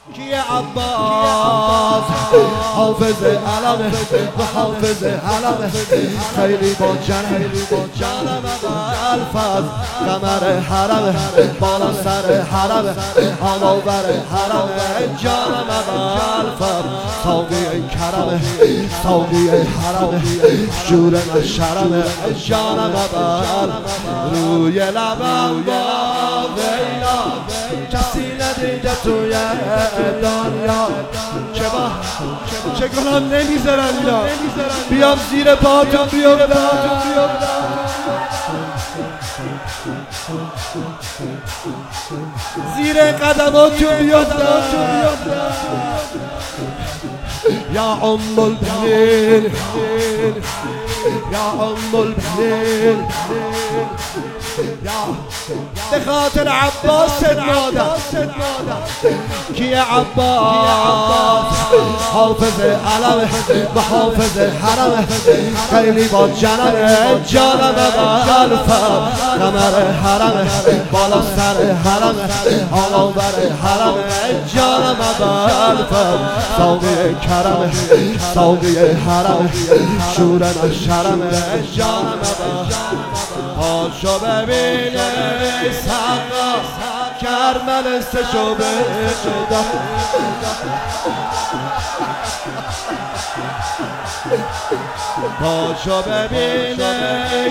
کیه عباس حافظ علمه و حافظ علمه خیلی با جنم الفاظ قمر حرمه بالا سر حرمه آناور حرمه جانم الفاظ ساقی کرمه ساقی حرمه شور نشرمه جانم روی لبم با ویلا کسی ندیده توی دنیا چه کنم نمیذارم اینا بیام زیر پاتون بیافتم زیر قدماتون بیافتم یا ام البنین یا ام البنین به خاطر عباس مادر کیه عباس حافظ علمه و حافظ حرمه خیلی با جانم الفا قمر حرمه بالا سر حرمه آناور حرمه جانم الفا ساقی کرمه ساقی حرمه شور نشرمه جانم پاشو ببین ای سقا کرمل استشو بشدا پاشو ببین ای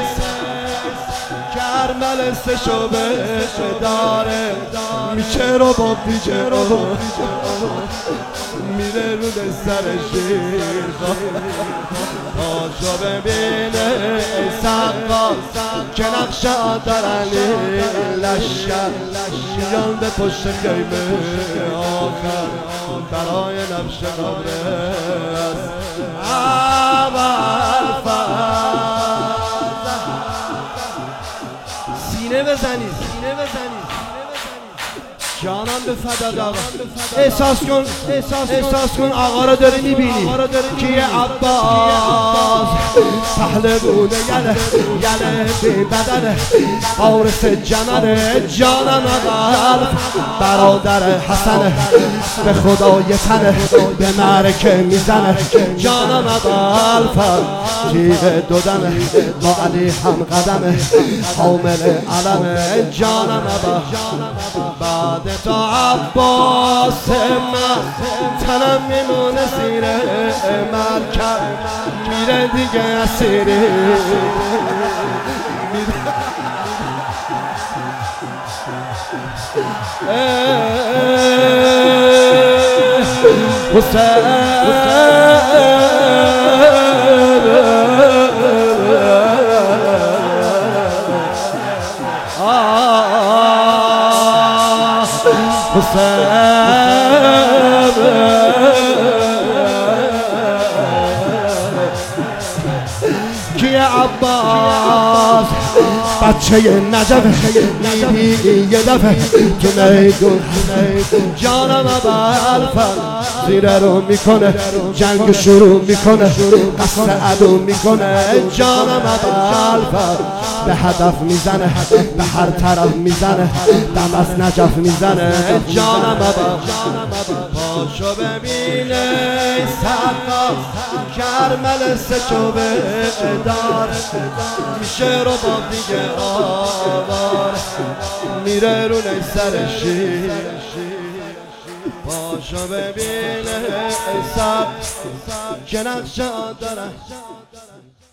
کرمل استشو بشداره میشه رو با دیگه میره رو سر شیر پاشو ببینه ای سقا که نقشه دارن لشکر میان به پشت خیمه آخر برای نبش قبره اول سینه بزنید جانم به فداد آقا احساس کن آقا رو داری میبینی کیه عباس پهلوونه یله بی بدنه عارف جمله جانم قلب برادر حسنه به خدا یه تنه به معرکه میزنه جانم قلب تیغ دودنه با علی هم قدمه حامل علمه جانم بعد تا عباس من تنم میمونه زیر مرکب میره دیگه اسیری کیه عباس بچه نجفه میبینی یه دفعه تو میدون جانم الفا زیره رو میکنه جنگ شروع میکنه قصد عدو میکنه جانم الفا به هدف میزنه به هر طرف میزنه دم از نجف میزنه جانم پاشو ببینه سقا کرمل سچو داره میشه رو با دیگه آوار میره رو سر شیر پاشو ببینه سقا که نقشه داره